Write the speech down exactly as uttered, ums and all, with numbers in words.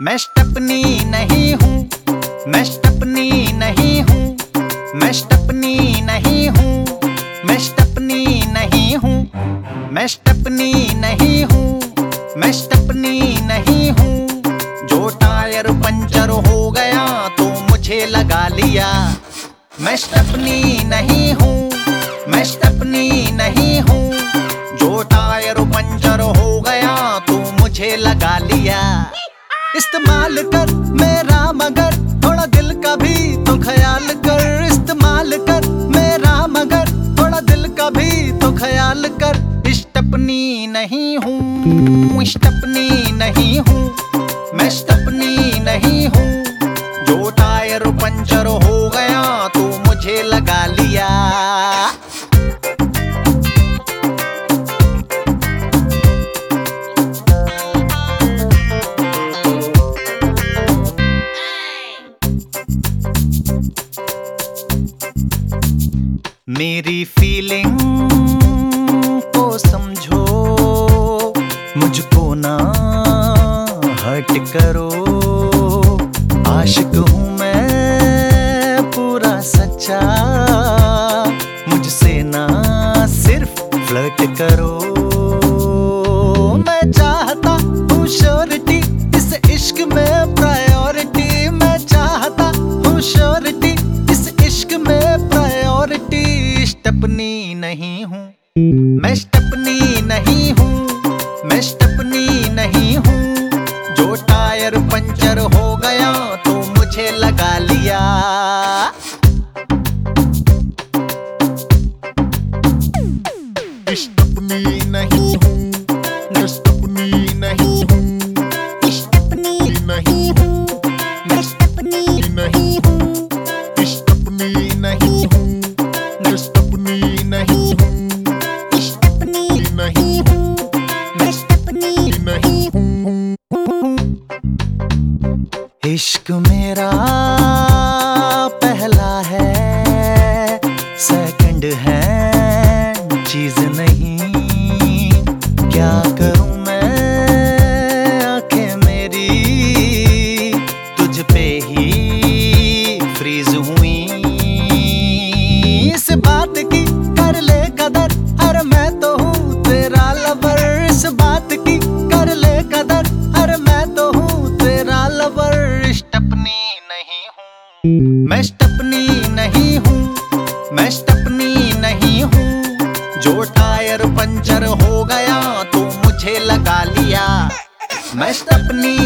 मैं स्टेपनी नहीं हूँ, मैं स्टेपनी नहीं हूँ, मैं स्टेपनी नहीं हूँ, मैं स्टेपनी नहीं हूँ, मैं स्टेपनी नहीं हूँ, मैं स्टेपनी नहीं हूँ। जो टायर पंचर हो गया तो मुझे लगा लिया। मैं स्टेपनी नहीं हूँ, मैं स्टेपनी नहीं हूँ। जो टायर पंचर हो गया तो मुझे लगा लिया। इस्तेमाल कर मेरा मगर थोड़ा दिल का भी तो ख्याल कर। इस्तेमाल कर मेरा मगर थोड़ा दिल का भी तो ख्याल कर। स्टेपनी नहीं हूँ, स्टेपनी नहीं हूँ, मैं स्टेपनी नहीं हूँ। जो टायर पंचर हो गया तो मुझे लगा लिया। मेरी फीलिंग को समझो, मुझको ना हर्ट करो। आशिक हूँ मैं पूरा सच्चा, मुझसे ना सिर्फ फ्लर्ट करो। मैं चाहता हूँ श्योरिटी इस इश्क में प्रायोरिटी। मैं चाहता हूँ श्योरिटी इस इश्क में प्रायोरिटी। स्टेपनी नहीं हूँ, मैं स्टेपनी नहीं हूँ, मैं स्टेपनी नहीं हूँ। जो टायर पंचर हो गया तो मुझे लगा लिया। स्टेपनी नहीं हूँ, मैं स्टेपनी नहीं हूँ, स्टेपनी नहीं हूँ, मैं स्टेपनी नहीं हूँ, स्टेपनी नहीं हूँ, मैं स्टेपनी नहीं हूँ, स्टेपनी नहीं हूँ, मैं स्टेपनी नहीं हूँ। इश्क मेरा पहला है, सेकंड हैंड चीज नहीं। क्या करूं मैं, आंखें मेरी तुझ पे ही फ्रीज हुई। इस बात की कर ले कदर, अरे मैं तो हूँ तेरा लवर। इस बात की कर ले कदर, अरे मैं तो हूँ तेरा लवर। स्टेपनी नहीं हूँ, मैं स्टेपनी नहीं हूँ, मैं स्टेपनी नहीं हूँ। जो टायर पंचर हो गया तो मुझे लगा लिया। मैं स्टेपनी